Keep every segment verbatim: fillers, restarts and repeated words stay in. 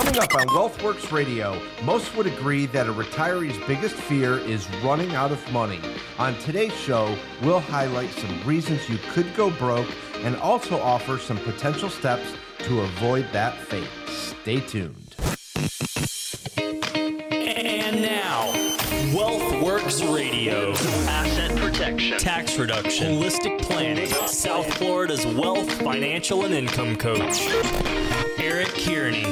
Coming up on WealthWorks Radio, most would agree that a retiree's biggest fear is running out of money. On today's show, we'll highlight some reasons you could go broke and also offer some potential steps to avoid that fate. Stay tuned. And now, WealthWorks Radio. Asset protection, Tax reduction, holistic planning, South Florida's wealth, financial, and income coach, Eric Kearney.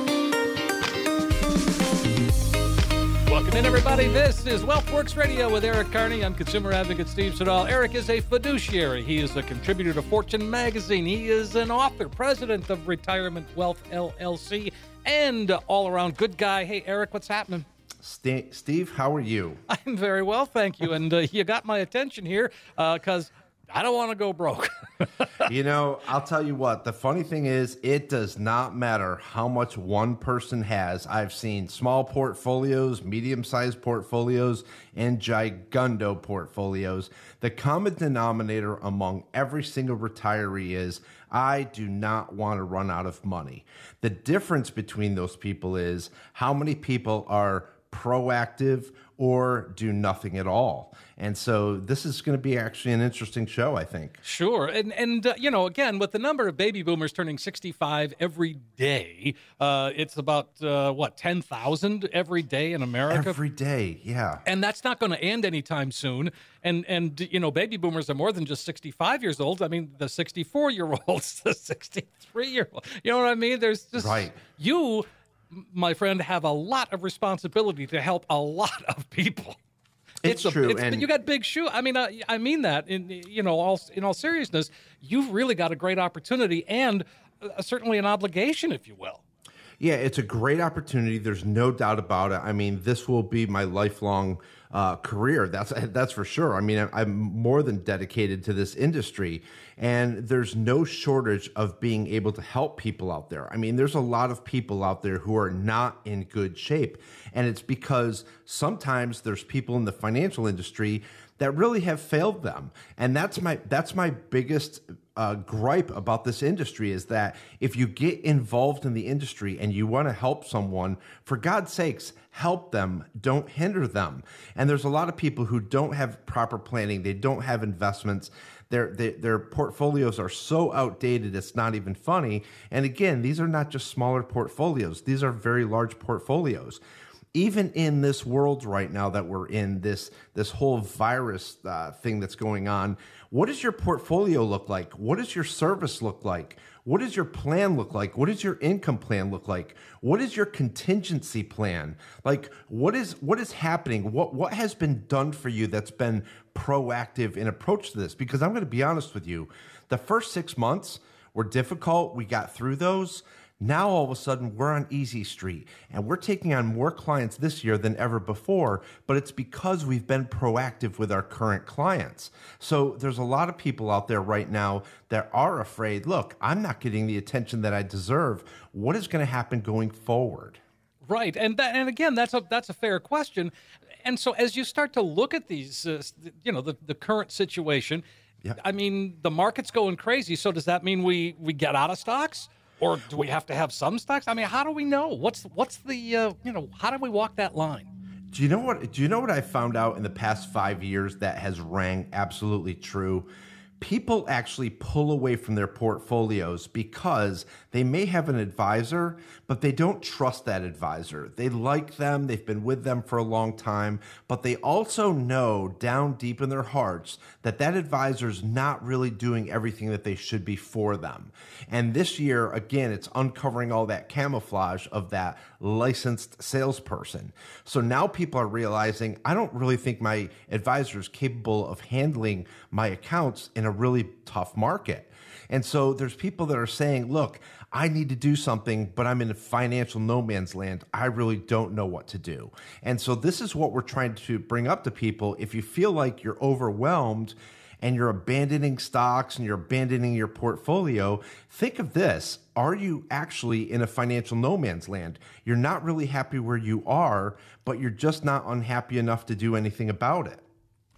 Welcome in, everybody. This is WealthWorks Radio with Eric Kearney. I'm consumer advocate Steve Siddall. Eric is a fiduciary. He is a contributor to Fortune magazine. He is an author, president of Retirement Wealth L L C, and all-around good guy. Hey, Eric, what's happening? St- Steve, how are you? I'm very well, thank you. And uh, you got my attention here because I don't want to go broke. You know, I'll tell you what, the funny thing is, it does not matter how much one person has. I've seen small portfolios, medium-sized portfolios, and gigundo portfolios. The common denominator among every single retiree is, I do not want to run out of money. The difference between those people is how many people are proactive or do nothing at all. And so this is going to be actually an interesting show, I think. Sure. And, and uh, you know, again, with the number of baby boomers turning sixty-five every day, uh, it's about, uh, what, ten thousand every day in America? Every day, yeah. And that's not going to end anytime soon. And, and you know, baby boomers are more than just sixty-five years old. I mean, the sixty-four-year-olds, the sixty-three-year-old. You know what I mean? There's just, right. You, my friend, have a lot of responsibility to help a lot of people. It's, it's true, a, it's, and you got big shoe. I mean, I, I mean that in you know all in all seriousness. You've really got a great opportunity and uh, certainly an obligation, if you will. Yeah, it's a great opportunity. There's no doubt about it. I mean, this will be my lifelong uh, career. That's that's for sure. I mean, I'm more than dedicated to this industry, and there's no shortage of being able to help people out there. I mean, there's a lot of people out there who are not in good shape, and it's because sometimes there's people in the financial industry that really have failed them, and that's my that's my biggest uh, gripe about this industry is that if you get involved in the industry and you want to help someone, for God's sakes, help them, don't hinder them. And there's a lot of people who don't have proper planning, they don't have investments. Their, their, their portfolios are so outdated, it's not even funny. And again, these are not just smaller portfolios. These are very large portfolios. Even in this world right now that we're in, this, this whole virus uh, thing that's going on, what does your portfolio look like? What does your service look like? What does your plan look like? What does your income plan look like? What is your contingency plan? Like, what is what is happening? What what has been done for you that's been proactive in approach to this? Because I'm going to be honest with you, the first six months were difficult. We got through those. Now, all of a sudden, we're on Easy Street, and we're taking on more clients this year than ever before, but it's because we've been proactive with our current clients. So there's a lot of people out there right now that are afraid, look, I'm not getting the attention that I deserve. What is going to happen going forward? Right, and that, and again, that's a that's a fair question. And so, as you start to look at these, uh, you know, the, the current situation, yeah. I mean, the market's going crazy. So, does that mean we we get out of stocks, or do we have to have some stocks? I mean, how do we know? What's what's the uh, you know, how do we walk that line? Do you know what? Do you know what I found out in the past five years that has rang absolutely true? People actually pull away from their portfolios because they may have an advisor, but they don't trust that advisor. They like them, they've been with them for a long time, but they also know down deep in their hearts that that advisor's not really doing everything that they should be for them. And this year, again, it's uncovering all that camouflage of that licensed salesperson. So now people are realizing, I don't really think my advisor is capable of handling my accounts in a really tough market. And so there's people that are saying, look, I need to do something, but I'm in a financial no man's land. I really don't know what to do. And so this is what we're trying to bring up to people. If you feel like you're overwhelmed and you're abandoning stocks and you're abandoning your portfolio, think of this. Are you actually in a financial no man's land? You're not really happy where you are, but you're just not unhappy enough to do anything about it.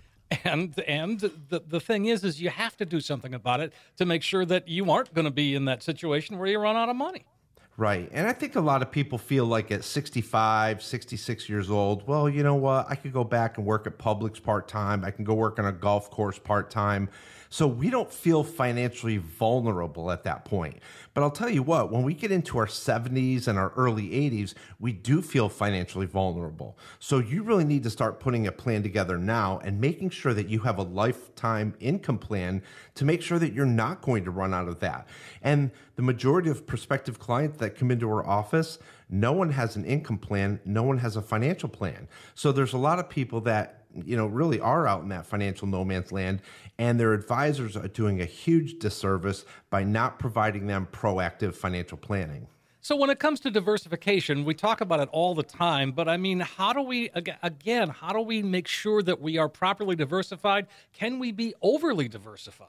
And and the the thing is, is you have to do something about it to make sure that you aren't going to be in that situation where you run out of money. Right. And I think a lot of people feel like at sixty-five, sixty-six years old, well, you know what? I could go back and work at Publix part-time. I can go work on a golf course part-time. So we don't feel financially vulnerable at that point. But I'll tell you what, when we get into our seventies and our early eighties, we do feel financially vulnerable. So you really need to start putting a plan together now and making sure that you have a lifetime income plan to make sure that you're not going to run out of that. And the majority of prospective clients that come into our office, no one has an income plan, no one has a financial plan. So there's a lot of people that you know, really are out in that financial no man's land, and their advisors are doing a huge disservice by not providing them proactive financial planning. So when it comes to diversification, we talk about it all the time, but I mean, how do we, again, how do we make sure that we are properly diversified? Can we be overly diversified?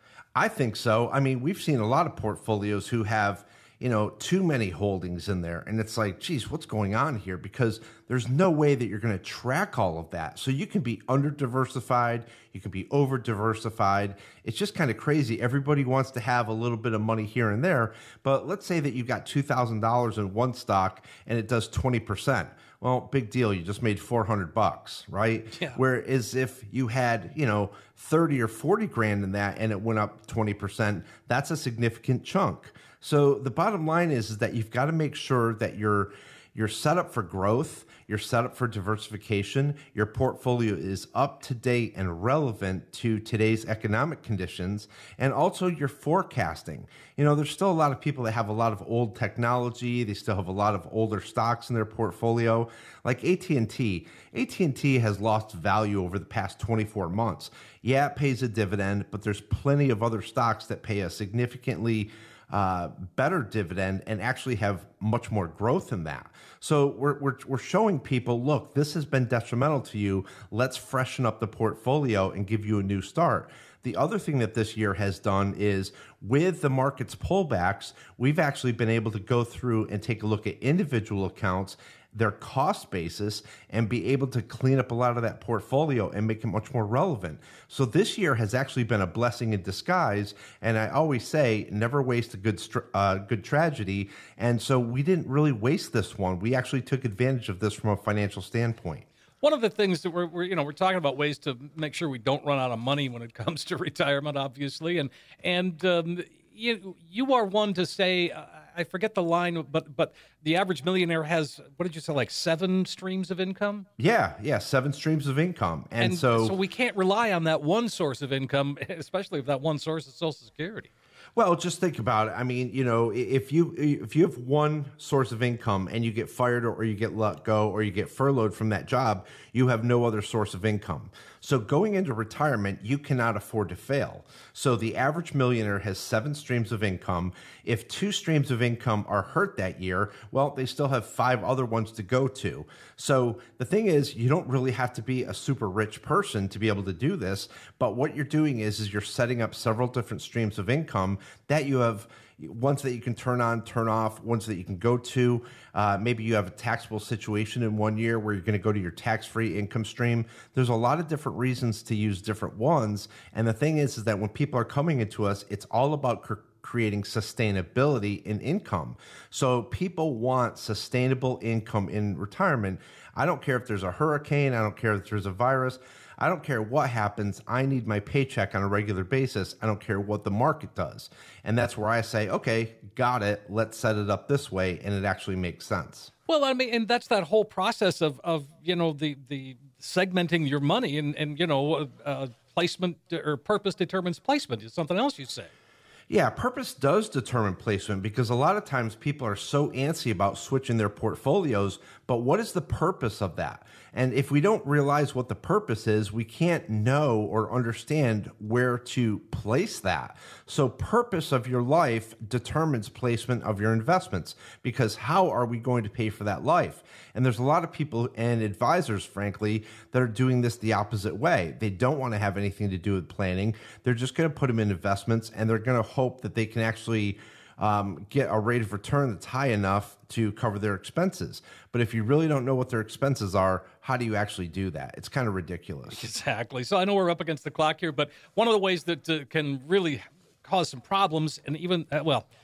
I think so. I mean, we've seen a lot of portfolios who have, you know, too many holdings in there. And it's like, geez, what's going on here? Because there's no way that you're going to track all of that. So you can be under diversified, you can be over diversified. It's just kind of crazy. Everybody wants to have a little bit of money here and there. But let's say that you've got two thousand dollars in one stock and it does twenty percent. Well, big deal. You just made four hundred bucks, right? Yeah. Whereas if you had, you know, thirty or forty grand in that and it went up twenty percent, that's a significant chunk. So the bottom line is, is that you've got to make sure that you're you're set up for growth, you're set up for diversification, your portfolio is up to date and relevant to today's economic conditions, and also your forecasting. You know, there's still a lot of people that have a lot of old technology, they still have a lot of older stocks in their portfolio, like A T and T. A T and T has lost value over the past twenty-four months. Yeah, it pays a dividend, but there's plenty of other stocks that pay a significantly Uh, better dividend and actually have much more growth in that. So we're, we're, we're showing people, look, this has been detrimental to you. Let's freshen up the portfolio and give you a new start. The other thing that this year has done is with the market's pullbacks, we've actually been able to go through and take a look at individual accounts, their cost basis, and be able to clean up a lot of that portfolio and make it much more relevant. So this year has actually been a blessing in disguise. And I always say, never waste a good, uh, good tragedy. And so we didn't really waste this one. We actually took advantage of this from a financial standpoint. One of the things that we're, we're, you know, we're talking about ways to make sure we don't run out of money when it comes to retirement, obviously. And, and, um, you, you are one to say, uh, I forget the line, but but the average millionaire has, what did you say, like seven streams of income? Yeah, yeah, seven streams of income. And, and so, so we can't rely on that one source of income, especially if that one source is Social Security. Well, just think about it. I mean, you know, if you if you have one source of income and you get fired or you get let go or you get furloughed from that job, you have no other source of income. So going into retirement, you cannot afford to fail. So the average millionaire has seven streams of income. If two streams of income are hurt that year, well, they still have five other ones to go to. So the thing is, you don't really have to be a super rich person to be able to do this. But what you're doing is, is you're setting up several different streams of income that you have, ones that you can turn on, turn off, ones that you can go to. Uh, maybe you have a taxable situation in one year where you're going to go to your tax-free income stream. There's a lot of different reasons to use different ones. And the thing is, is that when people are coming into us, it's all about cr- creating sustainability in income. So people want sustainable income in retirement. I don't care if there's a hurricane. I don't care if there's a virus. I don't care what happens. I need my paycheck on a regular basis. I don't care what the market does. And that's where I say, okay, got it. Let's set it up this way. And it actually makes sense. Well, I mean, and that's that whole process of, of you know, the, the segmenting your money and, and you know, uh, placement or purpose determines placement is something else you say. Yeah, purpose does determine placement because a lot of times people are so antsy about switching their portfolios, but what is the purpose of that? And if we don't realize what the purpose is, we can't know or understand where to place that. So purpose of your life determines placement of your investments because how are we going to pay for that life? And there's a lot of people and advisors, frankly, that are doing this the opposite way. They don't want to have anything to do with planning. They're just going to put them in investments and they're going to hope that they can actually um, get a rate of return that's high enough to cover their expenses. But if you really don't know what their expenses are, how do you actually do that? It's kind of ridiculous. Exactly. So I know we're up against the clock here, but one of the ways that uh, can really cause some problems and even, uh, well,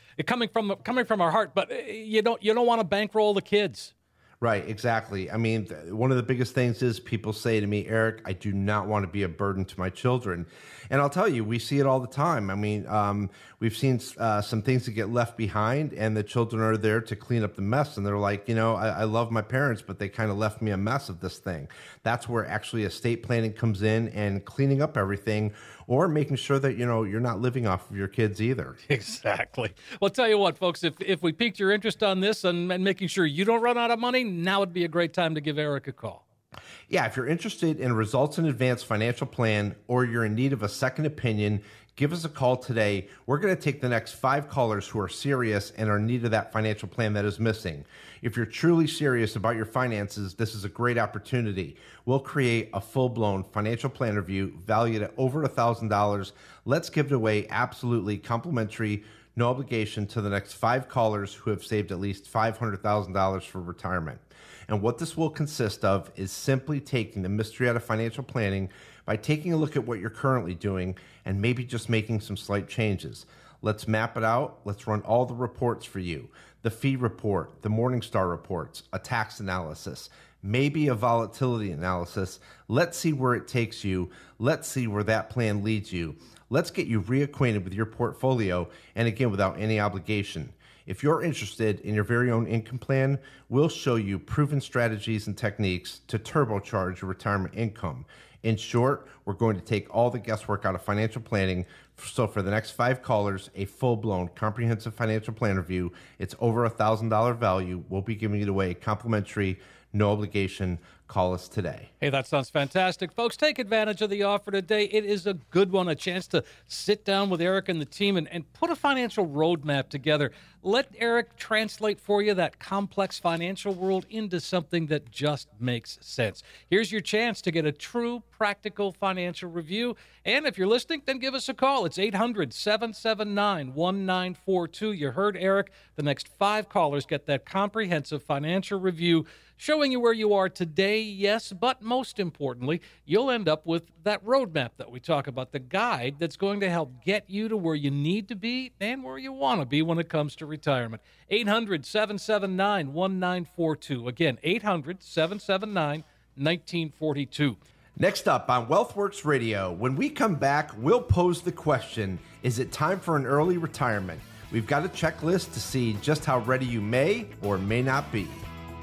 it coming from coming from our heart, but you don't you don't want to bankroll the kids. Right, exactly. I mean, th- one of the biggest things is people say to me, Eric, I do not want to be a burden to my children. And I'll tell you, we see it all the time. I mean, um, we've seen uh, some things that get left behind, and the children are there to clean up the mess. And they're like, you know, I, I love my parents, but they kind of left me a mess of this thing. That's where actually estate planning comes in and cleaning up everything, or making sure that, you know, you're not living off of your kids either. Exactly. Well, tell you what, folks, if, if we piqued your interest on this and, and making sure you don't run out of money, now would be a great time to give Eric a call. Yeah, if you're interested in a results in advance financial plan, or you're in need of a second opinion, give us a call today. We're going to take the next five callers who are serious and are in need of that financial plan that is missing. If you're truly serious about your finances, this is a great opportunity. We'll create a full-blown financial plan review valued at over one thousand dollars. Let's give it away absolutely complimentary, no obligation, to the next five callers who have saved at least five hundred thousand dollars for retirement. And what this will consist of is simply taking the mystery out of financial planning by taking a look at what you're currently doing and maybe just making some slight changes. Let's map it out. Let's run all the reports for you. The fee report, the Morningstar reports, a tax analysis, maybe a volatility analysis. Let's see where it takes you. Let's see where that plan leads you. Let's get you reacquainted with your portfolio, and again, without any obligation. If you're interested in your very own income plan, we'll show you proven strategies and techniques to turbocharge your retirement income. In short, we're going to take all the guesswork out of financial planning. So for the next five callers, a full-blown comprehensive financial plan review. It's over a one thousand dollars value. We'll be giving it away complimentary, no obligation. Call us today. Hey, that sounds fantastic. Folks, take advantage of the offer today. It is a good one, a chance to sit down with Eric and the team and, and put a financial roadmap together. Let Eric translate for you that complex financial world into something that just makes sense. Here's your chance to get a true, practical financial review. And if you're listening, then give us a call. It's eight hundred, seven seven nine, one nine four two. You heard Eric. The next five callers get that comprehensive financial review showing you where you are today, yes, but most importantly, you'll end up with that roadmap that we talk about, the guide that's going to help get you to where you need to be and where you want to be when it comes to retirement. eight hundred, seven seven nine, one nine four two. Again, eight hundred, seven seven nine, one nine four two. Next up on WealthWorks Radio, when we come back, we'll pose the question, is it time for an early retirement? We've got a checklist to see just how ready you may or may not be.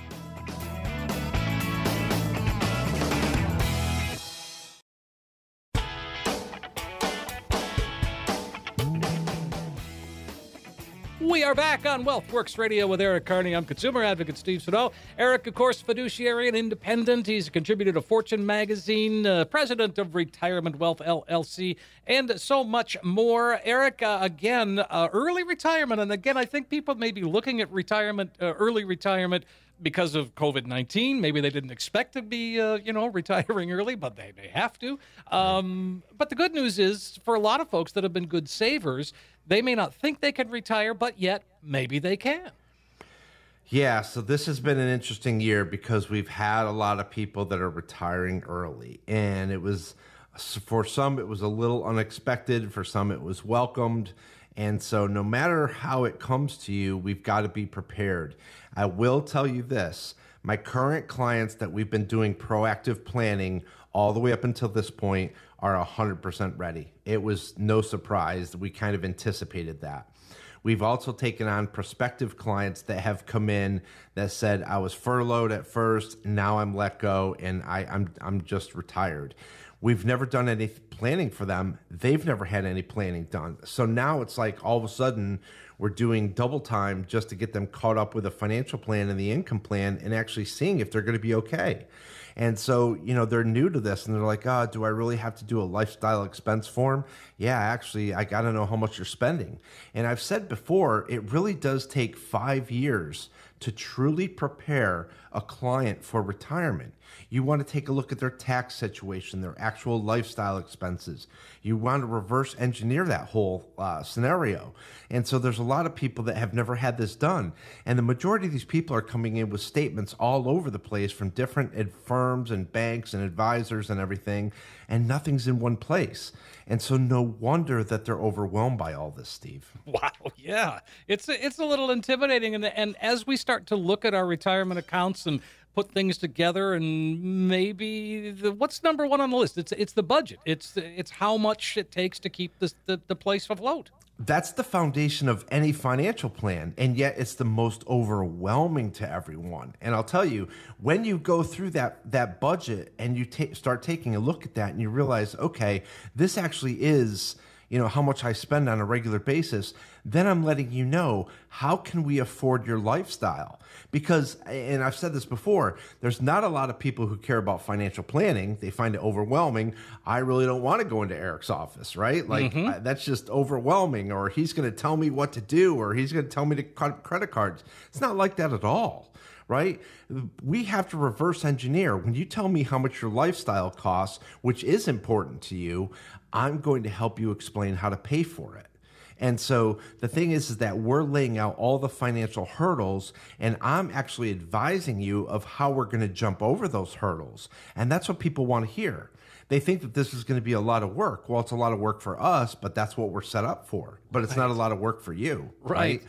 We are back on WealthWorks Radio with Eric Carney. I'm consumer advocate Steve Siddall. Eric, of course, fiduciary and independent. He's a contributor to Fortune magazine, uh, president of Retirement Wealth L L C, and so much more. Eric, uh, again, uh, early retirement. And again, I think people may be looking at retirement, uh, early retirement, because of COVID nineteen. Maybe they didn't expect to be, uh, you know, retiring early, but they, they have to. Um, but the good news is, for a lot of folks that have been good savers, they may not think they can retire, but yet maybe they can. Yeah, so this has been an interesting year because we've had a lot of people that are retiring early. And it was, for some, it was a little unexpected. For some, it was welcomed. And so no matter how it comes to you, we've got to be prepared. I will tell you this. My current clients that we've been doing proactive planning all the way up until this point are one hundred percent ready. It was no surprise. We kind of anticipated that. We've also taken on prospective clients that have come in that said, I was furloughed at first, now I'm let go, and I, I'm I'm just retired. We've never done any planning for them. They've never had any planning done. So now it's like all of a sudden we're doing double time just to get them caught up with a financial plan and the income plan and actually seeing if they're going to be okay. And so, you know, they're new to this and they're like, oh, do I really have to do a lifestyle expense form? Yeah, actually, I got to know how much you're spending. And I've said before, it really does take five years to truly prepare a client for retirement. You want to take a look at their tax situation, their actual lifestyle expenses. You want to reverse engineer that whole uh, scenario. And so there's a lot of people that have never had this done. And the majority of these people are coming in with statements all over the place from different ed- firms and banks and advisors and everything, and nothing's in one place. And so no wonder that they're overwhelmed by all this, Steve. Wow, yeah. It's a, it's a little intimidating. And, and as we start to look at our retirement accounts and put things together, and maybe the, what's number one on the list? It's it's the budget. It's it's how much it takes to keep this, the, the place afloat. That's the foundation of any financial plan, and yet it's the most overwhelming to everyone. And I'll tell you, when you go through that that budget and you ta- start taking a look at that and you realize, okay, this actually is, you know, how much I spend on a regular basis, then I'm letting you know, how can we afford your lifestyle? Because, and I've said this before, there's not a lot of people who care about financial planning. They find it overwhelming. I really don't want to go into Eric's office, right? Like, mm-hmm. I, that's just overwhelming, or he's going to tell me what to do, or he's going to tell me to cut credit cards. It's not like that at all, right? We have to reverse engineer. When you tell me how much your lifestyle costs, which is important to you, I'm going to help you explain how to pay for it. And so the thing is, is that we're laying out all the financial hurdles, and I'm actually advising you of how we're going to jump over those hurdles. And that's what people want to hear. They think that this is going to be a lot of work. Well, it's a lot of work for us, but that's what we're set up for. But it's right. not a lot of work for you. Right. right?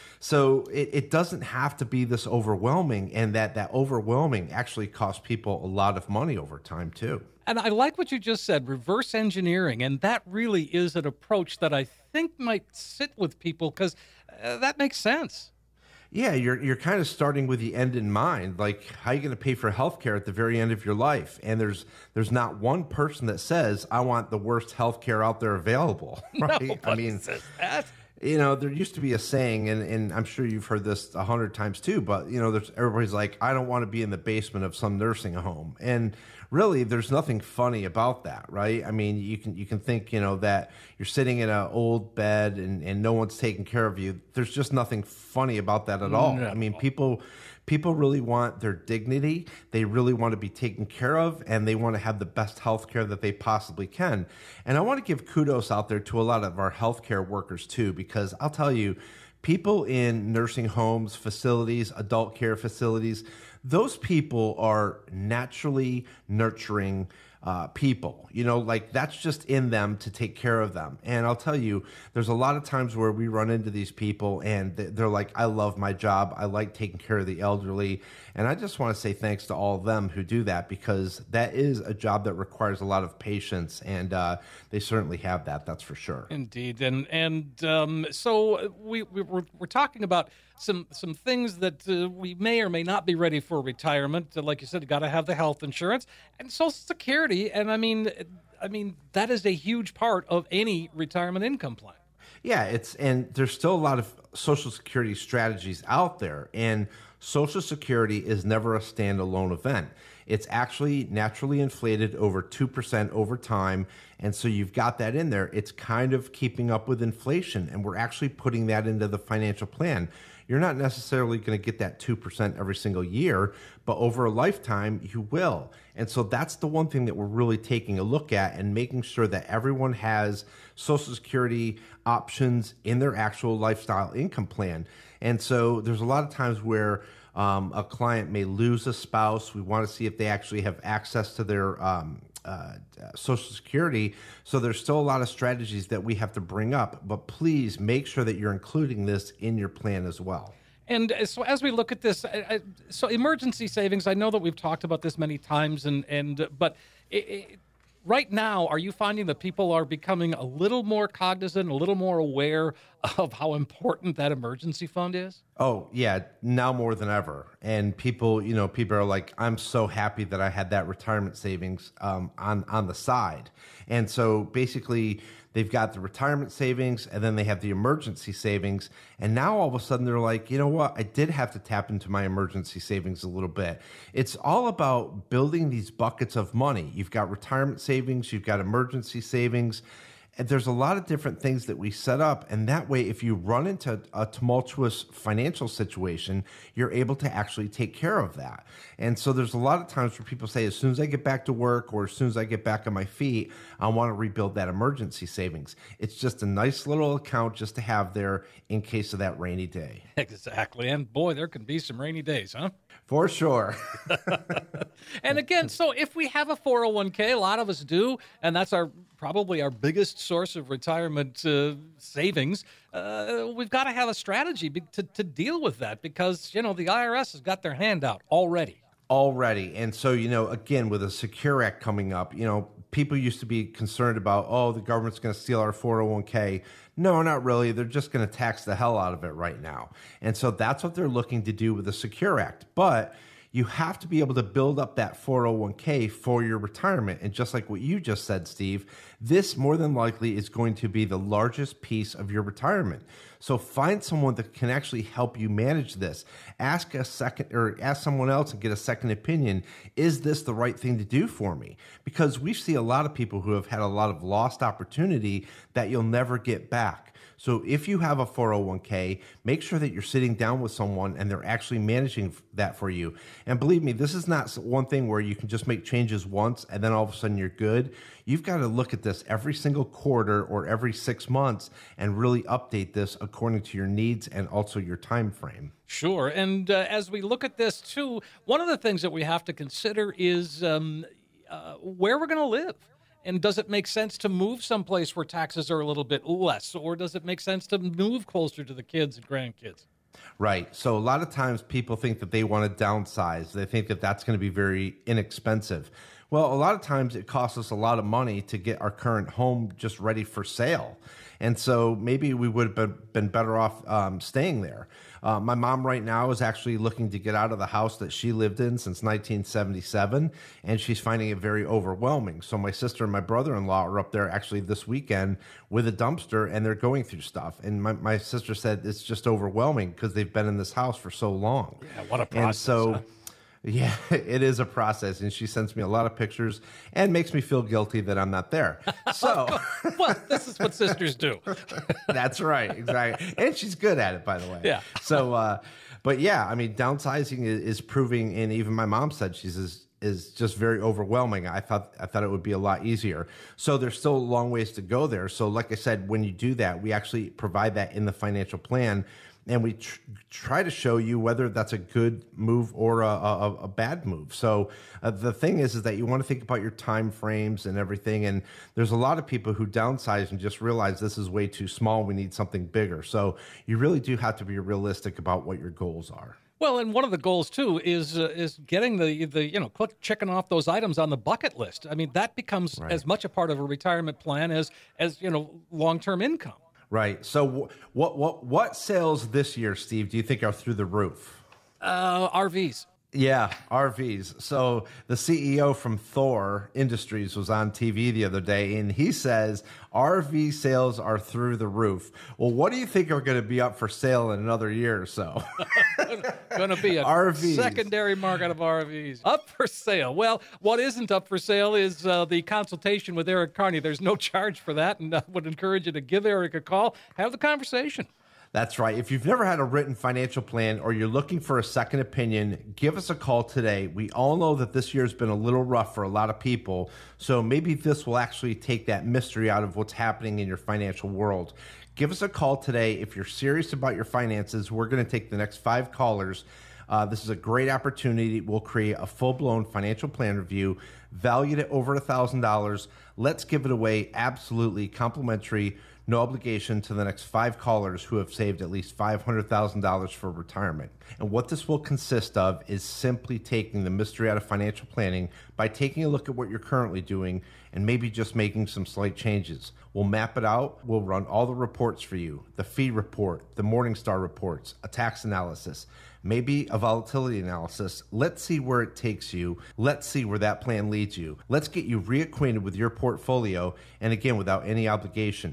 So it, it doesn't have to be this overwhelming, and that that overwhelming actually costs people a lot of money over time too. And I like what you just said, reverse engineering. And that really is an approach that I think might sit with people, because uh, that makes sense. Yeah, you're you're kind of starting with the end in mind. Like, how are you going to pay for healthcare at the very end of your life? And there's there's not one person that says, I want the worst healthcare out there available. Right? Nobody I mean, says that. You know, there used to be a saying, and, and I'm sure you've heard this a hundred times too, but, you know, there's everybody's like, I don't want to be in the basement of some nursing home. And really, there's nothing funny about that, right? I mean, you can you can think, you know, that you're sitting in an old bed and, and no one's taking care of you. There's just nothing funny about that at all. No. I mean, people... People really want their dignity. They really want to be taken care of, and they want to have the best health care that they possibly can. And I want to give kudos out there to a lot of our healthcare workers too, because I'll tell you, people in nursing homes, facilities, adult care facilities, those people are naturally nurturing uh, people. You know, like, that's just in them to take care of them. And I'll tell you, there's a lot of times where we run into these people and they're like, I love my job. I like taking care of the elderly. And I just want to say thanks to all of them who do that, because that is a job that requires a lot of patience, and uh, they certainly have that. That's for sure. Indeed. And and um, so we, we we're, we're talking about some some things that uh, we may or may not be ready for retirement. Like you said, you got to have the health insurance and Social Security. And I mean, I mean that is a huge part of any retirement income plan. Yeah, it's and there's still a lot of Social Security strategies out there, and Social Security is never a standalone event. It's actually naturally inflated over two percent over time, and so you've got that in there. It's kind of keeping up with inflation, and we're actually putting that into the financial plan. You're not necessarily going to get that two percent every single year, but over a lifetime, you will. And so that's the one thing that we're really taking a look at, and making sure that everyone has Social Security options in their actual lifestyle income plan. And so there's a lot of times where um, a client may lose a spouse. We want to see if they actually have access to their um, uh, Social Security. So there's still a lot of strategies that we have to bring up, but please make sure that you're including this in your plan as well. And so as we look at this, I, I, so emergency savings, I know that we've talked about this many times, and, and but it, it, right now, are you finding that people are becoming a little more cognizant, a little more aware of how important that emergency fund is? Oh, yeah, now more than ever. And people, you know, people are like, I'm so happy that I had that retirement savings um, on, on the side. And so basically, they've got the retirement savings, and then they have the emergency savings. And now all of a sudden they're like, you know what? I did have to tap into my emergency savings a little bit. It's all about building these buckets of money. You've got retirement savings, you've got emergency savings. And there's a lot of different things that we set up. And that way, if you run into a tumultuous financial situation, you're able to actually take care of that. And so there's a lot of times where people say, as soon as I get back to work or as soon as I get back on my feet, I want to rebuild that emergency savings. It's just a nice little account just to have there in case of that rainy day. Exactly. And boy, there can be some rainy days, huh? For sure. And again, so if we have a four oh one k, a lot of us do, and that's our probably our biggest source of retirement uh, savings, uh, we've got to have a strategy be- to, to deal with that because, you know, the I R S has got their hand out already. Already. And so, you know, again, with a Secure Act coming up, you know, people used to be concerned about, oh, the government's going to steal our four oh one k. No, not really. They're just going to tax the hell out of it right now. And so that's what they're looking to do with the Secure Act. But you have to be able to build up that four oh one k for your retirement. And just like what you just said, Steve, this more than likely is going to be the largest piece of your retirement. So find someone that can actually help you manage this. Ask a second or ask someone else and get a second opinion. Is this the right thing to do for me? Because we see a lot of people who have had a lot of lost opportunity that you'll never get back. So if you have a four oh one k, make sure that you're sitting down with someone and they're actually managing that for you. And believe me, this is not one thing where you can just make changes once and then all of a sudden you're good. You've got to look at this every single quarter or every six months and really update this according to your needs and also your time frame. Sure. And uh, as we look at this too, one of the things that we have to consider is um, uh, where we're going to live. And does it make sense to move someplace where taxes are a little bit less? Or does it make sense to move closer to the kids and grandkids? Right. So a lot of times people think that they want to downsize. They think that that's going to be very inexpensive. Well, a lot of times it costs us a lot of money to get our current home just ready for sale. And so maybe we would have been better off um, staying there. Uh, my mom right now is actually looking to get out of the house that she lived in since nineteen seventy-seven, and she's finding it very overwhelming. So my sister and my brother-in-law are up there actually this weekend with a dumpster, and they're going through stuff. And my, my sister said it's just overwhelming because they've been in this house for so long. Yeah, what a process. And so... huh? Yeah, it is a process, and she sends me a lot of pictures and makes me feel guilty that I'm not there. So, well, this is what sisters do. That's right, exactly, and she's good at it, by the way. Yeah. So, uh, but yeah, I mean, downsizing is, is proving, and even my mom said she's is, is just very overwhelming. I thought I thought it would be a lot easier. So there's still a long ways to go there. So, like I said, when you do that, we actually provide that in the financial plan. And we tr- try to show you whether that's a good move or a, a, a bad move. So uh, the thing is, is that you want to think about your time frames and everything. And there's a lot of people who downsize and just realize this is way too small. We need something bigger. So you really do have to be realistic about what your goals are. Well, and one of the goals too is uh, is getting the the you know checking off those items on the bucket list. I mean, that becomes Right. as much a part of a retirement plan as as you know long term income. Right. So wh- what what what sales this year, Steve, do you think are through the roof? Uh, R Vs. Yeah, R Vs. So the C E O from Thor Industries was on T V the other day, and he says R V sales are through the roof. Well, what do you think are going to be up for sale in another year or so? Going to be a R Vs. secondary market of R Vs up for sale. Well, what isn't up for sale is uh, the consultation with Eric Carney. There's no charge for that, and I would encourage you to give Eric a call, have the conversation. That's right. If you've never had a written financial plan or you're looking for a second opinion, give us a call today. We all know that this year's been a little rough for a lot of people, so maybe this will actually take that mystery out of what's happening in your financial world. Give us a call today. If you're serious about your finances, we're going to take the next five callers. Uh, this is a great opportunity. We'll create a full-blown financial plan review valued at over one thousand dollars. Let's give it away absolutely complimentary. No obligation to the next five callers who have saved at least five hundred thousand dollars for retirement. And what this will consist of is simply taking the mystery out of financial planning by taking a look at what you're currently doing and maybe just making some slight changes. We'll map it out. We'll run all the reports for you, the fee report, the Morningstar reports, a tax analysis, maybe a volatility analysis. Let's see where it takes you. Let's see where that plan leads you. Let's get you reacquainted with your portfolio, and again, without any obligation.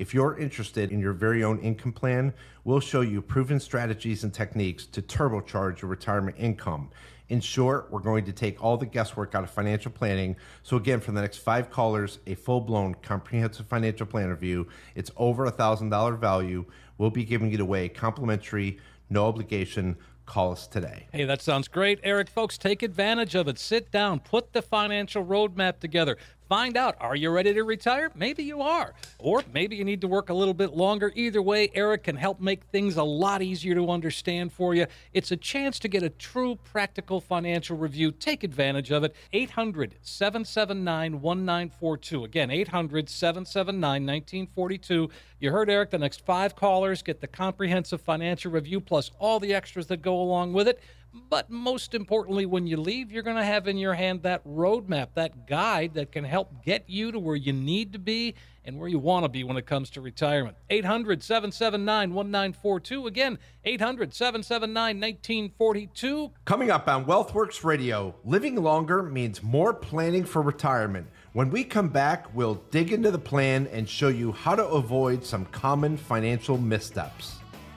If you're interested in your very own income plan, we'll show you proven strategies and techniques to turbocharge your retirement income. In short, we're going to take all the guesswork out of financial planning. So again, for the next five callers, a full-blown comprehensive financial plan review. It's over a one thousand dollars value. We'll be giving it away complimentary, no obligation. Call us today. Hey, that sounds great, Eric. Folks, take advantage of it. Sit down, put the financial roadmap together. Find out, are you ready to retire? Maybe you are. Or maybe you need to work a little bit longer. Either way, Eric can help make things a lot easier to understand for you. It's a chance to get a true practical financial review. Take advantage of it. eight hundred, seven seven nine, one nine four two. Again, eight hundred, seven seven nine, one nine four two. You heard Eric. The next five callers get the comprehensive financial review plus all the extras that go along with it. But most importantly, when you leave, you're going to have in your hand that roadmap, that guide that can help get you to where you need to be and where you want to be when it comes to retirement. eight hundred, seven seven nine, one nine four two. Again, eight hundred, seven seven nine, one nine four two. Coming up on WealthWorks Radio, living longer means more planning for retirement. When we come back, we'll dig into the plan and show you how to avoid some common financial missteps.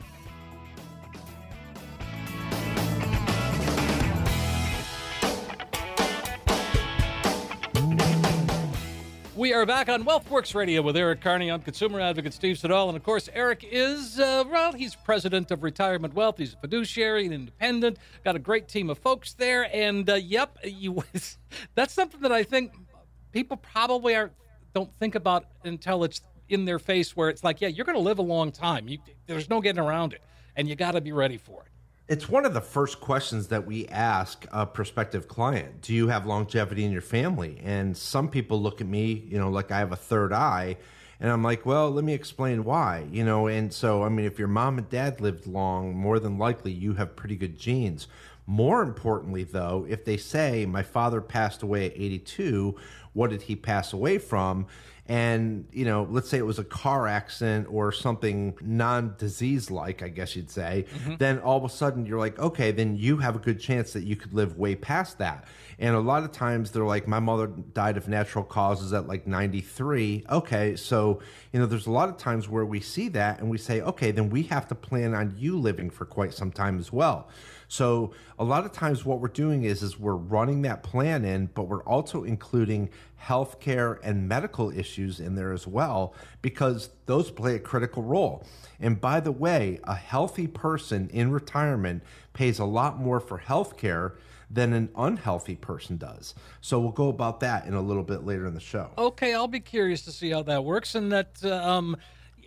We are back on WealthWorks Radio with Eric Carney. I'm consumer advocate Steve Siddall. And, of course, Eric is, uh, well, he's president of Retirement Wealth. He's a fiduciary and independent. Got a great team of folks there. And, uh, yep, you, that's something that I think people probably are, don't think about until it's in their face where it's like, yeah, you're going to live a long time. You, there's no getting around it. And you got to be ready for it. It's one of the first questions that we ask a prospective client. Do you have longevity in your family? And some people look at me, you know, like I have a third eye. And I'm like, well, let me explain why, you know. And so, I mean, if your mom and dad lived long, more than likely you have pretty good genes. More importantly, though, if they say my father passed away at eighty-two, what did he pass away from? And, you know, let's say it was a car accident or something non-disease like, I guess you'd say, mm-hmm. Then all of a sudden you're like, okay, then you have a good chance that you could live way past that. And a lot of times they're like, my mother died of natural causes at like ninety-three. Okay, so, you know, there's a lot of times where we see that and we say, okay, then we have to plan on you living for quite some time as well. So a lot of times what we're doing is, is we're running that plan in, but we're also including healthcare and medical issues in there as well, because those play a critical role. And by the way, a healthy person in retirement pays a lot more for healthcare than an unhealthy person does. So we'll go about that in a little bit later in the show. Okay, I'll be curious to see how that works. And that, uh, um,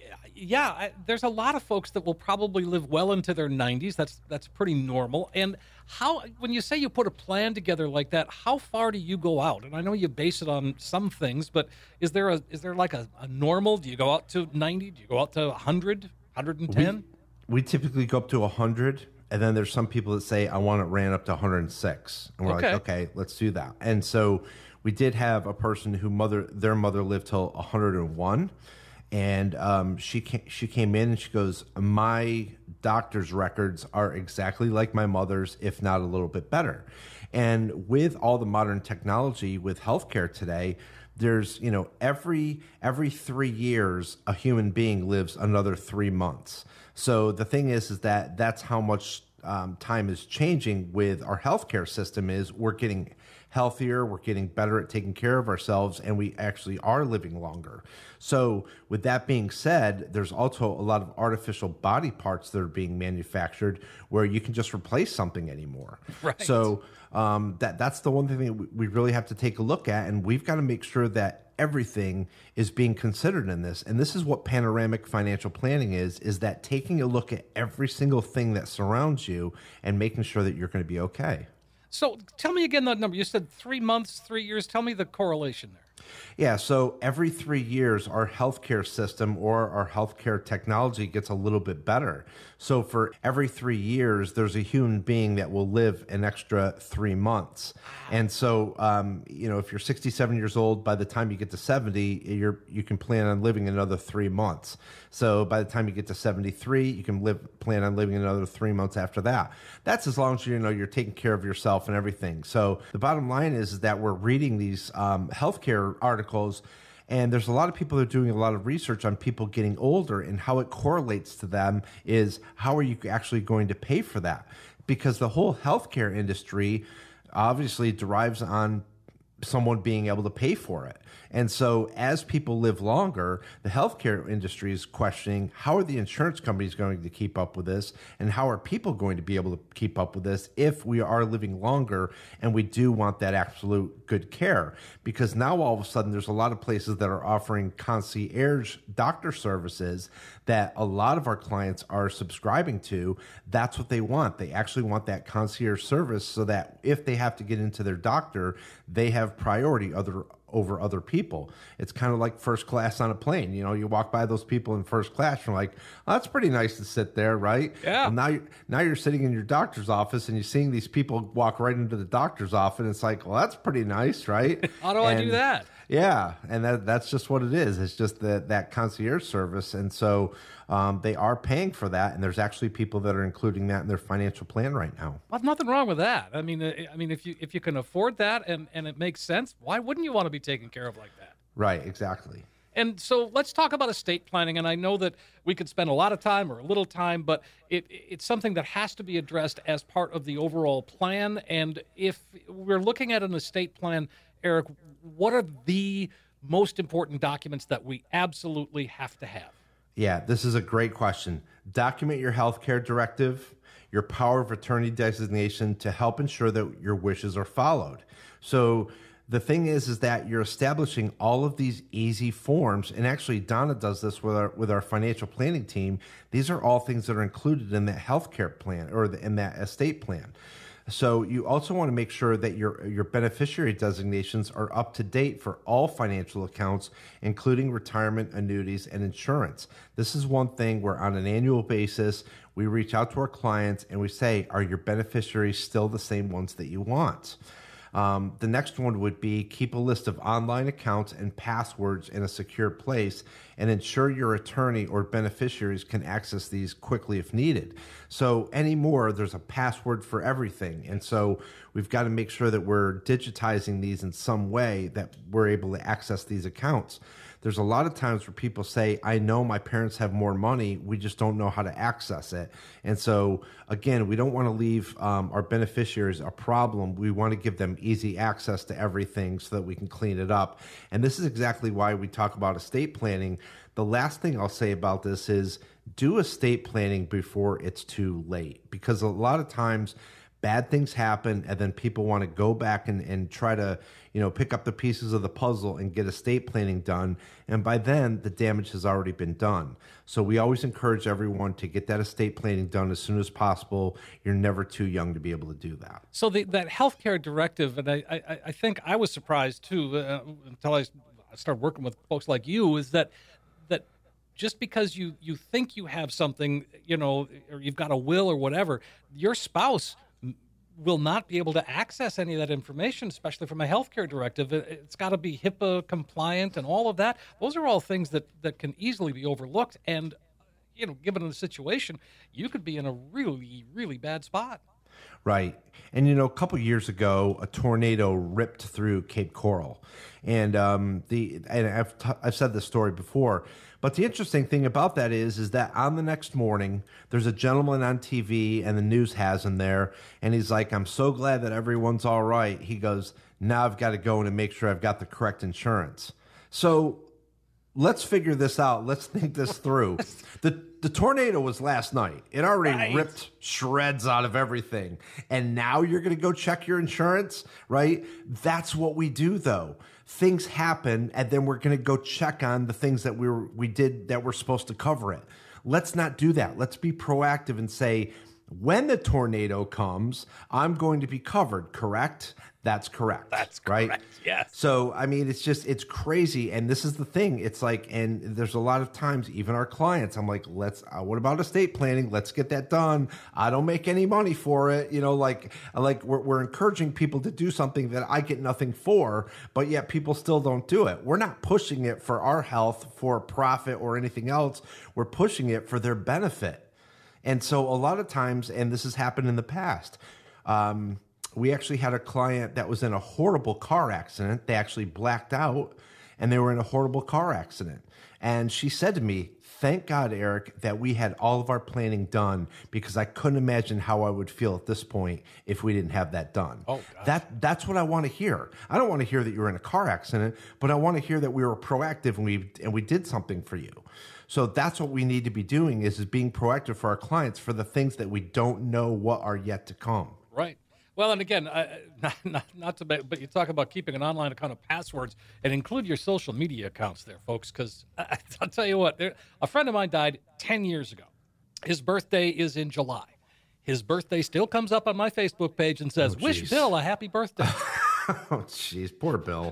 yeah, I, there's a lot of folks that will probably live well into their nineties. That's that's pretty normal. And how, when you say you put a plan together like that, how far do you go out? And I know you base it on some things, but is there a is there like a, a normal? Do you go out to ninety? Do you go out to one hundred, one ten? We, we typically go up to one hundred. And then there's some people that say, I want it ran up to one hundred six. And we're okay. like, okay, let's do that. And so we did have a person who mother their mother lived till one hundred one. And um, she came, she came in and she goes, my doctor's records are exactly like my mother's, if not a little bit better. And with all the modern technology with healthcare today, there's, you know, every every three years, a human being lives another three months. So the thing is, is that that's how much um, time is changing with our healthcare system. Is we're getting healthier, we're getting better at taking care of ourselves, and we actually are living longer. So with that being said, there's also a lot of artificial body parts that are being manufactured where you can just replace something anymore. Right. So um, that that's the one thing that we really have to take a look at, and we've got to make sure that everything is being considered in this. And this is what panoramic financial planning is, is that taking a look at every single thing that surrounds you and making sure that you're going to be okay. So tell me again that number. You said three months, three years. Tell me the correlation there. Yeah, so every three years, our healthcare system or our healthcare technology gets a little bit better. So for every three years, there's a human being that will live an extra three months. And so, um, you know, if you're sixty-seven years old, by the time you get to seventy, you're you can plan on living another three months. So by the time you get to seventy-three, you can live plan on living another three months after that. That's as long as you know you're taking care of yourself and everything. So the bottom line is, is that we're reading these um, healthcare articles, And there's a lot of people that are doing a lot of research on people getting older and how it correlates to them is how are you actually going to pay for that? Because the whole healthcare industry obviously derives on someone being able to pay for it. And so as people live longer, the healthcare industry is questioning how are the insurance companies going to keep up with this, and how are people going to be able to keep up with this if we are living longer and we do want that absolute good care. Because now all of a sudden there's a lot of places that are offering concierge doctor services that a lot of our clients are subscribing to. That's what they want. They actually want that concierge service so that if they have to get into their doctor, they have priority other over other people. It's kind of like first class on a plane. You know, you walk by those people in first class, you're like, oh, that's pretty nice to sit there, right? Yeah. And now, you, now you're sitting in your doctor's office and you're seeing these people walk right into the doctor's office. And it's like, well, that's pretty nice, right? How do and, I do that? Yeah, and that, that's just what it is. It's just that that concierge service. And so um, they are paying for that, and there's actually people that are including that in their financial plan right now. Well, nothing wrong with that. I mean, uh, I mean, if you if you can afford that and, and it makes sense, why wouldn't you want to be taken care of like that? Right, exactly. And so let's talk about estate planning. And I know that we could spend a lot of time or a little time, but it, it's something that has to be addressed as part of the overall plan. And if we're looking at an estate plan, Eric, what are the most important documents that we absolutely have to have? Yeah, this is a great question. Document your healthcare directive, your power of attorney designation to help ensure that your wishes are followed. So the thing is, is that you're establishing all of these easy forms, and actually Donna does this with our with our financial planning team. These are all things that are included in that healthcare plan or the, in that estate plan. So you also want to make sure that your your beneficiary designations are up to date for all financial accounts, including retirement, annuities, and insurance. This is one thing where on an annual basis, we reach out to our clients and we say, are your beneficiaries still the same ones that you want? Um, the next one would be keep a list of online accounts and passwords in a secure place and ensure your attorney or beneficiaries can access these quickly if needed. So anymore, there's a password for everything. And so we've got to make sure that we're digitizing these in some way that we're able to access these accounts. There's a lot of times where people say, I know my parents have more money, we just don't know how to access it. And so, again, we don't want to leave um, our beneficiaries a problem. We want to give them easy access to everything so that we can clean it up. And this is exactly why we talk about estate planning. The last thing I'll say about this is do estate planning before it's too late, because a lot of times bad things happen and then people want to go back and, and try to, you know, pick up the pieces of the puzzle and get estate planning done. And by then the damage has already been done. So we always encourage everyone to get that estate planning done as soon as possible. You're never too young to be able to do that. So the, that healthcare directive, and I, I, I think I was surprised too uh, until I started working with folks like you, is that that just because you, you think you have something, you know, or you've got a will or whatever, your spouse will not be able to access any of that information, especially from a healthcare directive. It's got to be HIPAA compliant and all of that. Those are all things that, that can easily be overlooked. And, you know, given the situation, you could be in a really, really bad spot. Right. And, you know, a couple years ago, a tornado ripped through Cape Coral. And um, the and I've, t- I've said this story before, but the interesting thing about that is, is that on the next morning, there's a gentleman on T V and the news has him there. And he's like, I'm so glad that everyone's all right. He goes, now I've got to go in and make sure I've got the correct insurance. So let's figure this out. Let's think this through. The the tornado was last night. It already Right. ripped shreds out of everything. And now you're going to go check your insurance, right? That's what we do, though. Things happen, and then we're going to go check on the things that we were, we did that were supposed to cover it. Let's not do that. Let's be proactive and say, when the tornado comes, I'm going to be covered, correct? That's correct. That's right? correct, yes. So, I mean, it's just, it's crazy. And this is the thing. It's like, and there's a lot of times, even our clients, I'm like, let's, uh, what about estate planning? Let's get that done. I don't make any money for it. You know, like, like we're, we're encouraging people to do something that I get nothing for, but yet people still don't do it. We're not pushing it for our health, for profit or anything else. We're pushing it for their benefit. And so a lot of times, and this has happened in the past, um, we actually had a client that was in a horrible car accident. They actually blacked out. and they were in a horrible car accident. And she said to me, thank God, Eric, that we had all of our planning done, because I couldn't imagine how I would feel at this point if we didn't have that done. Oh, gosh. That that's what I want to hear. I don't want to hear that you were in a car accident, but I want to hear that we were proactive and we and we did something for you. So that's what we need to be doing is, is being proactive for our clients for the things that we don't know what are yet to come. Right. Well, and again, I, not, not, not to, but you talk about keeping an online account of passwords, and include your social media accounts there, folks, because I'll tell you what, there, a friend of mine died ten years ago. His birthday is in July. His birthday still comes up on my Facebook page and says, Oh, wish geez. Bill a happy birthday. Oh, jeez, poor Bill.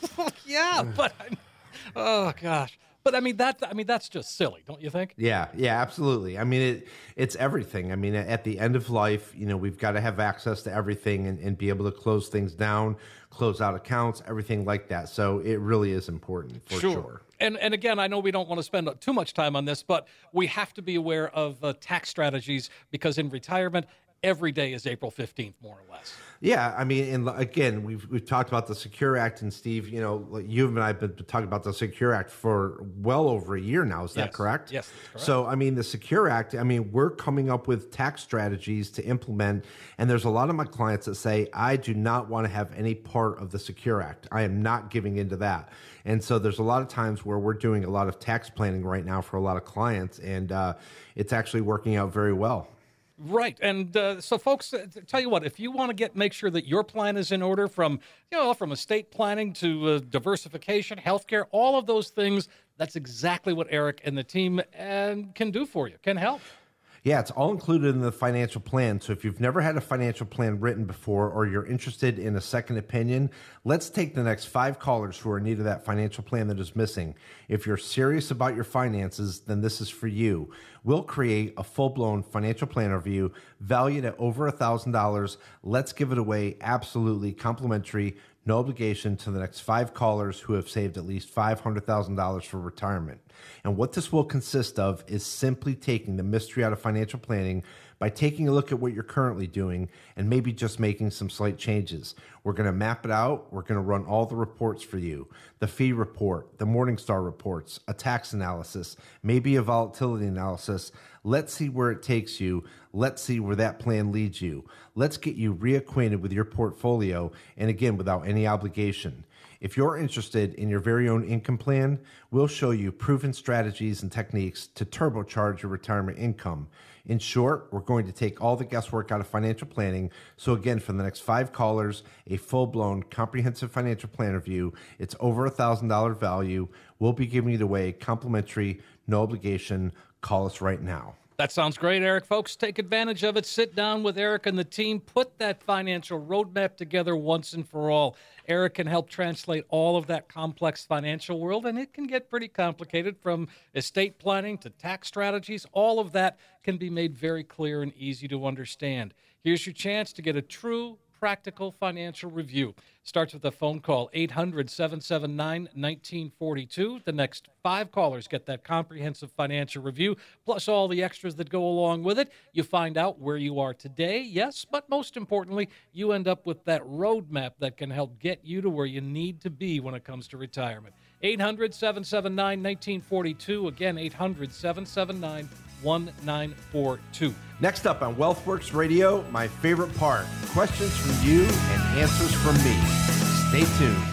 Yeah, but, I, oh, gosh. But I mean that. I mean that's just silly, don't you think? Yeah, yeah, absolutely. I mean, it it's everything. I mean, at the end of life, you know, we've got to have access to everything and, and be able to close things down, close out accounts, everything like that. So it really is important for sure. sure. And and again, I know we don't want to spend too much time on this, but we have to be aware of uh, tax strategies, because in retirement, every day is April fifteenth, more or less. Yeah, I mean, and again, we've we've talked about the Secure Act, and Steve, you know, you and I have been talking about the Secure Act for well over a year now. Is that Yes. correct? Yes, that's correct. So, I mean, the Secure Act, I mean, we're coming up with tax strategies to implement, and there's a lot of my clients that say, I do not want to have any part of the Secure Act. I am not giving into that. And so there's a lot of times where we're doing a lot of tax planning right now for a lot of clients, and uh, it's actually working out very well. Right, and uh, so, folks, uh, tell you what, if you want to get make sure that your plan is in order, from you know from estate planning to uh, diversification, healthcare, all of those things, that's exactly what Eric and the team and can do for you, can help. Yeah, it's all included in the financial plan. So if you've never had a financial plan written before, or you're interested in a second opinion, let's take the next five callers who are in need of that financial plan that is missing. If you're serious about your finances, then this is for you. We'll create a full-blown financial plan review valued at over one thousand dollars. Let's give it away absolutely complimentary, no obligation, to the next five callers who have saved at least five hundred thousand dollars for retirement. And what this will consist of is simply taking the mystery out of financial planning by taking a look at what you're currently doing and maybe just making some slight changes. We're going to map it out. We're going to run all the reports for you. The fee report, the Morningstar reports, a tax analysis, maybe a volatility analysis. Let's see where it takes you. Let's see where that plan leads you. Let's get you reacquainted with your portfolio, and again, without any obligation. If you're interested in your very own income plan, we'll show you proven strategies and techniques to turbocharge your retirement income. In short, we're going to take all the guesswork out of financial planning. So again, for the next five callers, a full-blown comprehensive financial plan review. It's over one thousand dollars value. We'll be giving it away complimentary, no obligation. Call us right now. That sounds great, Eric. Folks, take advantage of it. Sit down with Eric and the team. Put that financial roadmap together once and for all. Eric can help translate all of that complex financial world, and it can get pretty complicated, from estate planning to tax strategies. All of that can be made very clear and easy to understand. Here's your chance to get a true practical financial review. Starts with a phone call, eight hundred, seven seven nine, one nine four two. The next five callers get that comprehensive financial review, plus all the extras that go along with it. You find out where you are today, yes, but most importantly, you end up with that roadmap that can help get you to where you need to be when it comes to retirement. eight hundred, seven seven nine, one nine four two. Again, eight hundred, seven seven nine, one nine four two. Next up on WealthWorks Radio, my favorite part, questions from you and answers from me. Stay tuned.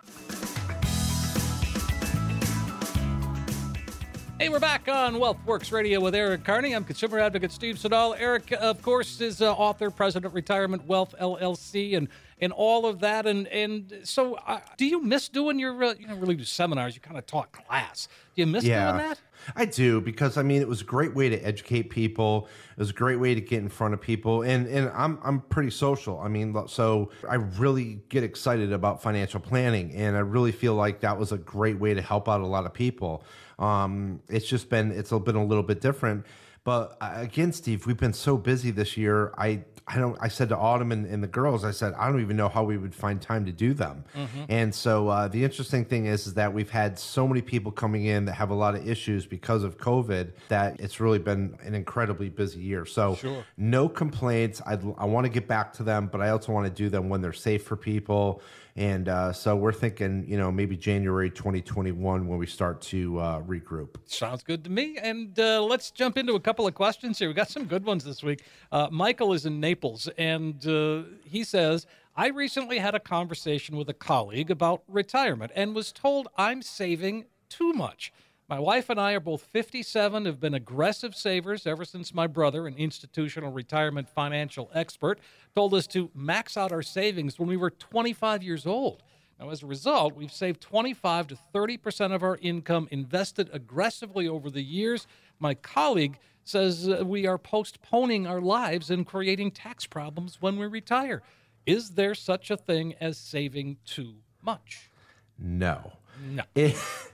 Hey, we're back on WealthWorks Radio with Eric Carney. I'm consumer advocate Steve Siddall. Eric, of course, is uh, author, president, Retirement Wealth L L C, and and all of that. And and so, uh, do you miss doing your? Uh, you don't really do seminars. You kind of taught class. Do you miss Yeah, doing that? I do, because I mean, it was a great way to educate people. It was a great way to get in front of people, and and I'm I'm pretty social. I mean, so I really get excited about financial planning, and I really feel like that was a great way to help out a lot of people. Um, it's just been it's been a little bit different. But uh, again, Steve, we've been so busy this year. I I don't. I said to Autumn and, and the girls, I said, I don't even know how we would find time to do them. Mm-hmm. And so uh, the interesting thing is, is that we've had so many people coming in that have a lot of issues because of COVID that it's really been an incredibly busy year. So Sure. no complaints. I'd, I want to get back to them, but I also want to do them when they're safe for people. And uh, so we're thinking, you know, maybe January twenty twenty-one when we start to uh, regroup. Sounds good to me. And uh, let's jump into a couple of questions here. We got some good ones this week. Uh, Michael is in Naples, and uh, he says, I recently had a conversation with a colleague about retirement and was told I'm saving too much. My wife and I are both fifty-seven, have been aggressive savers ever since my brother, an institutional retirement financial expert, told us to max out our savings when we were twenty-five years old. Now, as a result, we've saved twenty-five to thirty percent of our income, invested aggressively over the years. My colleague says uh, we are postponing our lives and creating tax problems when we retire. Is there such a thing as saving too much? No. No. It,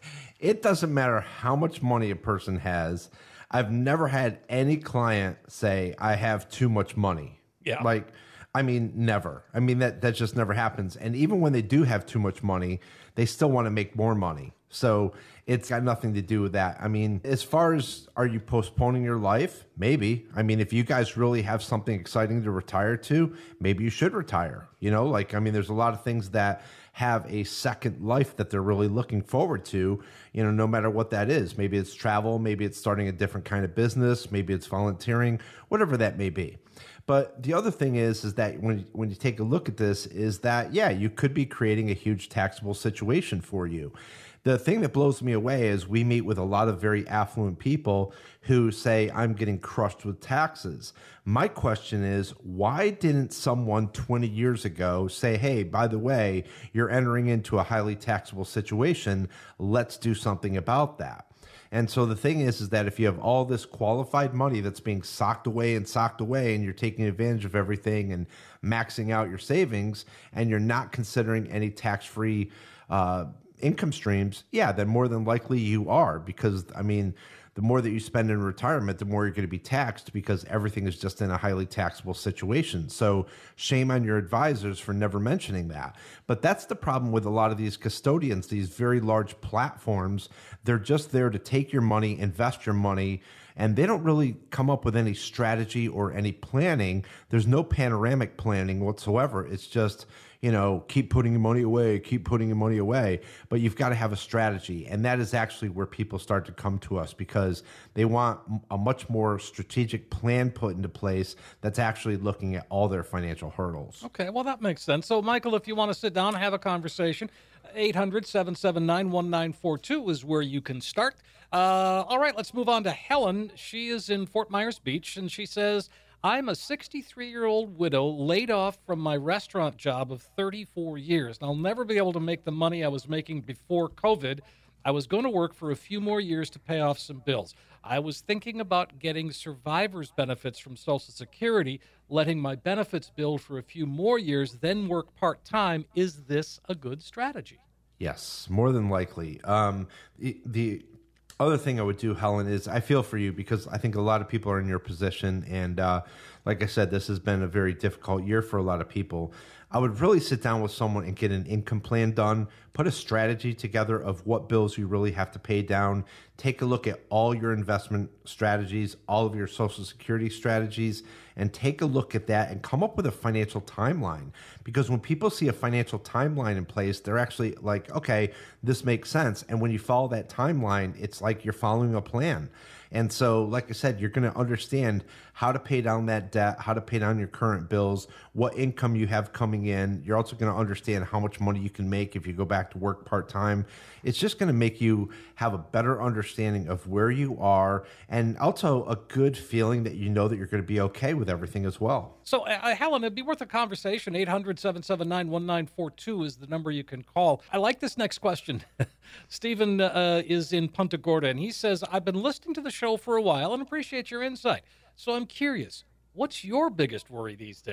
it doesn't matter how much money a person has. I've never had any client say, I have too much money. Yeah. Like, I mean, never. I mean, that, that just never happens. And even when they do have too much money, they still want to make more money. So it's got nothing to do with that. I mean, as far as are you postponing your life? Maybe. I mean, if you guys really have something exciting to retire to, maybe you should retire. You know, like, I mean, there's a lot of things that have a second life that they're really looking forward to, you know, no matter what that is. Maybe it's travel, maybe it's starting a different kind of business, maybe it's volunteering, whatever that may be. But the other thing is, is that when, when you take a look at this is that, yeah, you could be creating a huge taxable situation for you. The thing that blows me away is we meet with a lot of very affluent people who say, I'm getting crushed with taxes. My question is, why didn't someone twenty years ago say, hey, by the way, you're entering into a highly taxable situation. Let's do something about that. And so the thing is, is that if you have all this qualified money that's being socked away and socked away, and you're taking advantage of everything and maxing out your savings, and you're not considering any tax-free uh, income streams, yeah, then more than likely you are. Because, I mean, the more that you spend in retirement, the more you're going to be taxed because everything is just in a highly taxable situation. So shame on your advisors for never mentioning that. But that's the problem with a lot of these custodians, these very large platforms. They're just there to take your money, invest your money, and they don't really come up with any strategy or any planning. There's no panoramic planning whatsoever. It's just, you know, keep putting your money away, keep putting your money away. But you've got to have a strategy. And that is actually where people start to come to us because they want a much more strategic plan put into place that's actually looking at all their financial hurdles. Okay, well, that makes sense. So, Michael, if you want to sit down and have a conversation, eight hundred, seven seven nine, one nine four two is where you can start. Uh, all right, let's move on to Helen. She is in Fort Myers Beach, and she says, I'm a sixty-three-year-old widow laid off from my restaurant job of thirty-four years, and I'll never be able to make the money I was making before COVID. I was going to work for a few more years to pay off some bills. I was thinking about getting survivor's benefits from Social Security, letting my benefits build for a few more years, then work part-time. Is this a good strategy? Yes, more than likely. Um, the, the other thing I would do, Helen, is I feel for you because I think a lot of people are in your position. And uh, like I said, this has been a very difficult year for a lot of people. I would really sit down with someone and get an income plan done, put a strategy together of what bills you really have to pay down, take a look at all your investment strategies, all of your Social Security strategies, and take a look at that and come up with a financial timeline. Because when people see a financial timeline in place, they're actually like, okay, this makes sense. And when you follow that timeline, it's like you're following a plan. And so, like I said, you're going to understand how to pay down that debt, how to pay down your current bills, what income you have coming in. You're also going to understand how much money you can make if you go back to work part-time. It's just going to make you have a better understanding of where you are and also a good feeling that you know that you're going to be okay with everything as well. So, uh, Helen, it'd be worth a conversation. eight hundred, seven seven nine, one nine four two is the number you can call. I like this next question. Stephen uh, is in Punta Gorda, and he says, I've been listening to the show for a while and appreciate your insight. So I'm curious, what's your biggest worry these days?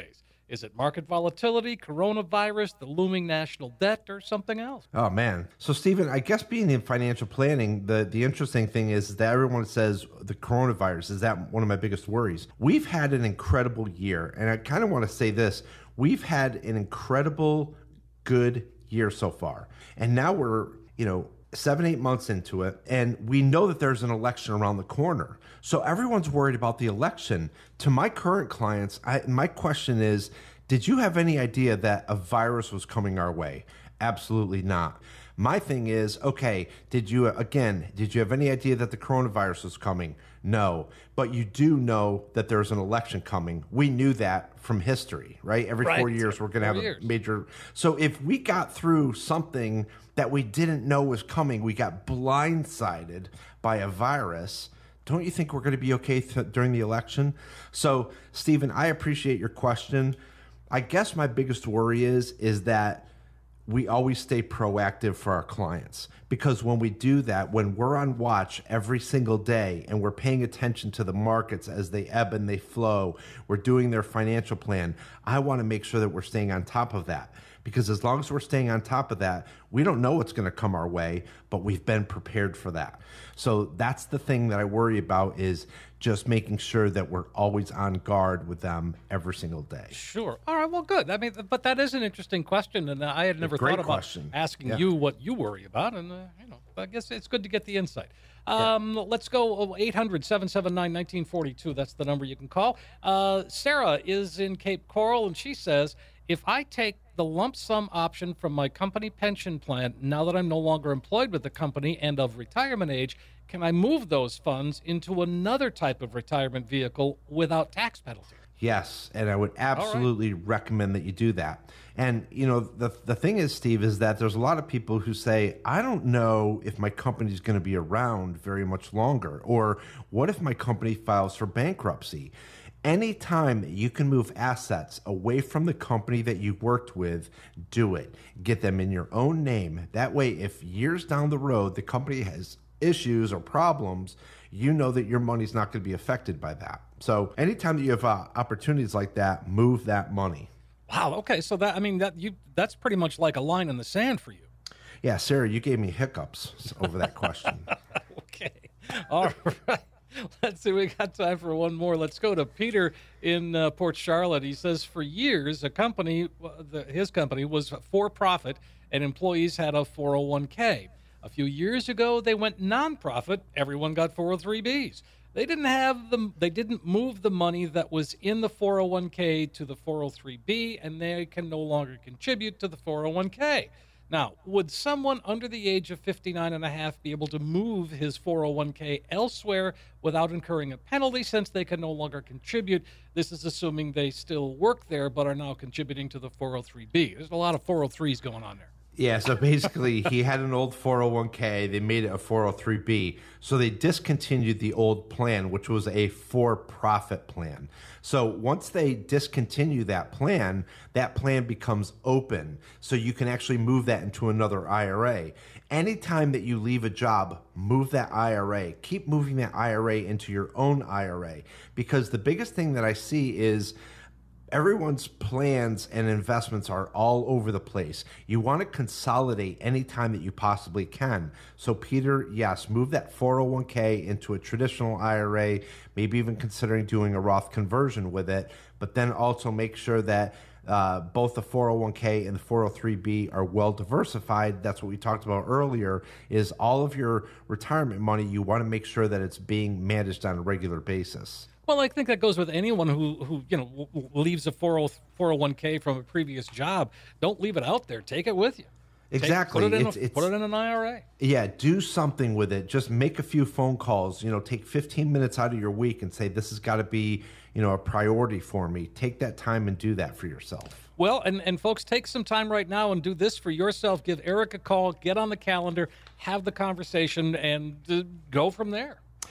Is it market volatility, coronavirus, the looming national debt, or something else? Oh, man. So, Stephen, I guess being in financial planning, the, the interesting thing is that everyone says the coronavirus, is that one of my biggest worries? We've had an incredible year, and I kind of want to say this. We've had an incredible, good year so far. And now we're, you know, seven, eight months into it, and we know that there's an election around the corner. So everyone's worried about the election. To my current clients, I, my question is, did you have any idea that a virus was coming our way? Absolutely not. My thing is, okay, did you, again, did you have any idea that the coronavirus was coming? No. But you do know that there's an election coming. We knew that from history, right? Every right. four years, we're going to have years. a major. So if we got through something that we didn't know was coming, we got blindsided by a virus, don't you think we're going to be okay th- during the election? So, Stephen, I appreciate your question. I guess my biggest worry is, is that we always stay proactive for our clients, because when we do that, when we're on watch every single day and we're paying attention to the markets as they ebb and they flow, we're doing their financial plan, I want to make sure that we're staying on top of that. Because as long as we're staying on top of that, we don't know what's going to come our way, but we've been prepared for that. So that's the thing that I worry about, is just making sure that we're always on guard with them every single day. Sure. All right. Well, good. I mean, but that is an interesting question, and I had never thought about question. asking yeah. you what you worry about, and uh, you know, I guess it's good to get the insight. Um, yeah. Let's go eight hundred, seven seven nine, one nine four two. That's the number you can call. Uh, Sarah is in Cape Coral, and she says, if I take the lump sum option from my company pension plan, now that I'm no longer employed with the company and of retirement age, can I move those funds into another type of retirement vehicle without tax penalty? Yes, and I would absolutely right. recommend that you do that. And, you know, the the thing is, Steve, is that there's a lot of people who say, I don't know if my company's going to be around very much longer, or what if my company files for bankruptcy? Anytime that you can move assets away from the company that you worked with, do it. Get them in your own name. That way, if years down the road the company has issues or problems, you know that your money's not going to be affected by that. So anytime that you have uh, opportunities like that, move that money. Wow. Okay. So that, I mean, that you that's pretty much like a line in the sand for you. Yeah, Sarah, you gave me hiccups over that question. Okay. All right. Let's see, we got time for one more. Let's go to Peter in uh, Port Charlotte. He says, for years, a company, the, his company was for profit, and employees had a four oh one k. A few years ago, they went nonprofit. Everyone got four oh three B's. They didn't have the, they didn't move the money that was in the four oh one k to the four oh three B, and they can no longer contribute to the four oh one k. Now, would someone under the age of fifty-nine and a half be able to move his four oh one k elsewhere without incurring a penalty, since they can no longer contribute? This is assuming they still work there but are now contributing to the four oh three B. There's a lot of four oh threes going on there. Yeah, so basically he had an old four oh one k. They made it a four oh three B. So they discontinued the old plan, which was a for-profit plan. So once they discontinue that plan, that plan becomes open. So you can actually move that into another I R A. Anytime that you leave a job, move that I R A. Keep moving that I R A into your own I R A. Because the biggest thing that I see is everyone's plans and investments are all over the place. You want to consolidate anytime that you possibly can. So, Peter, yes, move that four oh one k into a traditional I R A, maybe even considering doing a Roth conversion with it, but then also make sure that uh, both the four oh one k and the four oh three B are well diversified. That's what we talked about earlier, is all of your retirement money, you want to make sure that it's being managed on a regular basis. Well, I think that goes with anyone who, who you know, leaves a four oh one k from a previous job. Don't leave it out there. Take it with you. Exactly. Take, put, it in it's, a, it's, put it in an I R A. Yeah, do something with it. Just make a few phone calls. You know, take fifteen minutes out of your week and say, this has got to be, you know, a priority for me. Take that time and do that for yourself. Well, and, and folks, take some time right now and do this for yourself. Give Eric a call. Get on the calendar. Have the conversation and uh, go from there.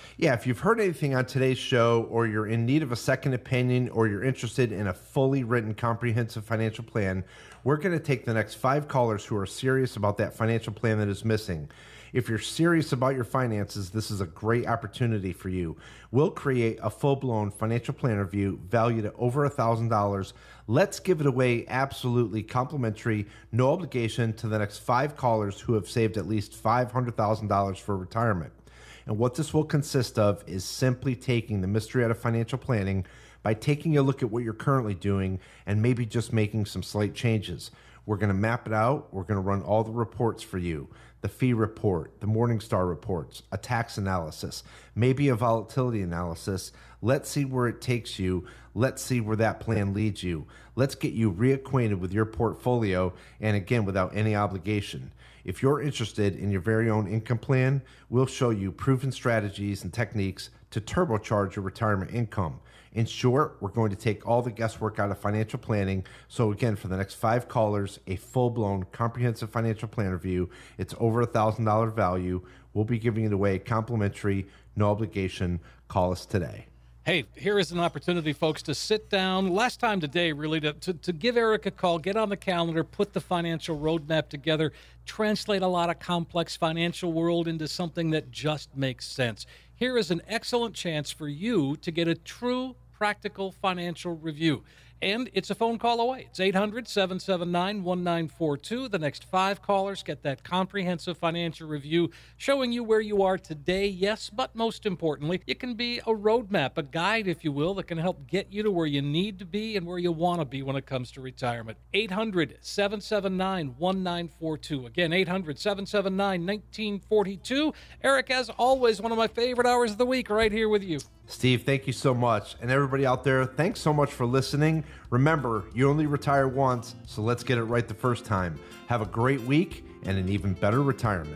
Yeah, if you've heard anything on today's show, or you're in need of a second opinion, or you're interested in a fully written comprehensive financial plan, we're going to take the next five callers who are serious about that financial plan that is missing. If you're serious about your finances, this is a great opportunity for you. We'll create a full-blown financial plan review valued at over one thousand dollars. Let's give it away absolutely complimentary, no obligation, to the next five callers who have saved at least five hundred thousand dollars for retirement. And what this will consist of is simply taking the mystery out of financial planning by taking a look at what you're currently doing and maybe just making some slight changes. We're going to map it out. We're going to run all the reports for you. The fee report, the Morningstar reports, a tax analysis, maybe a volatility analysis. Let's see where it takes you. Let's see where that plan leads you. Let's get you reacquainted with your portfolio, and again, without any obligation. If you're interested in your very own income plan, we'll show you proven strategies and techniques to turbocharge your retirement income. In short, we're going to take all the guesswork out of financial planning. So again, for the next five callers, a full-blown comprehensive financial plan review. It's over a one thousand dollars value. We'll be giving it away complimentary, no obligation. Call us today. Hey, here is an opportunity, folks, to sit down. Last time today, really, to, to, to give Eric a call, get on the calendar, put the financial roadmap together, translate a lot of complex financial world into something that just makes sense. Here is an excellent chance for you to get a true practical financial review. And it's a phone call away. It's eight hundred, seven seven nine, one nine four two. The next five callers get that comprehensive financial review showing you where you are today, yes, but most importantly, it can be a roadmap, a guide, if you will, that can help get you to where you need to be and where you want to be when it comes to retirement. eight hundred, seven seven nine, one nine four two. Again, eight hundred, seven seven nine, one nine four two. Eric, as always, one of my favorite hours of the week right here with you. Steve, thank you so much. And everybody out there, thanks so much for listening. Remember, you only retire once, so let's get it right the first time. Have a great week and an even better retirement.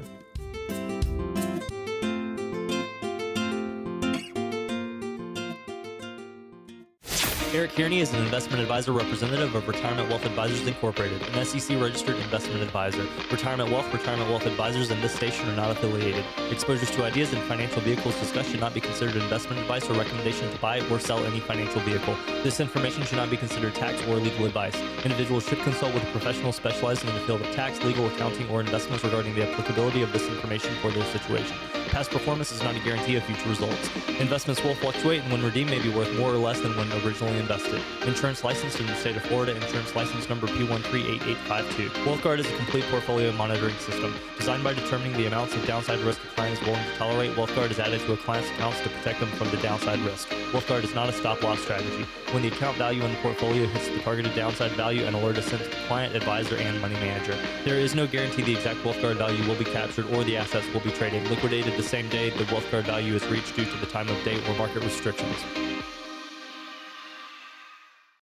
Eric Kearney is an investment advisor representative of Retirement Wealth Advisors Incorporated, an S E C-registered investment advisor. Retirement Wealth, Retirement Wealth Advisors, and this station are not affiliated. Exposures to ideas and financial vehicles discussed should not be considered investment advice or recommendation to buy or sell any financial vehicle. This information should not be considered tax or legal advice. Individuals should consult with a professional specializing in the field of tax, legal, accounting, or investments regarding the applicability of this information for their situation. Past performance is not a guarantee of future results. Investments will fluctuate, and when redeemed may be worth more or less than when originally invested. Insurance licensed in the state of Florida. Insurance license number P one three eight eight five two. WealthGuard is a complete portfolio monitoring system. Designed by determining the amounts of downside risk a client is willing to tolerate, WealthGuard is added to a client's accounts to protect them from the downside risk. WealthGuard is not a stop-loss strategy. When the account value in the portfolio hits the targeted downside value, an alert is sent to the client, advisor, and money manager. There is no guarantee the exact WealthGuard value will be captured or the assets will be traded, liquidated the same day the WealthGuard value is reached due to the time of day or market restrictions.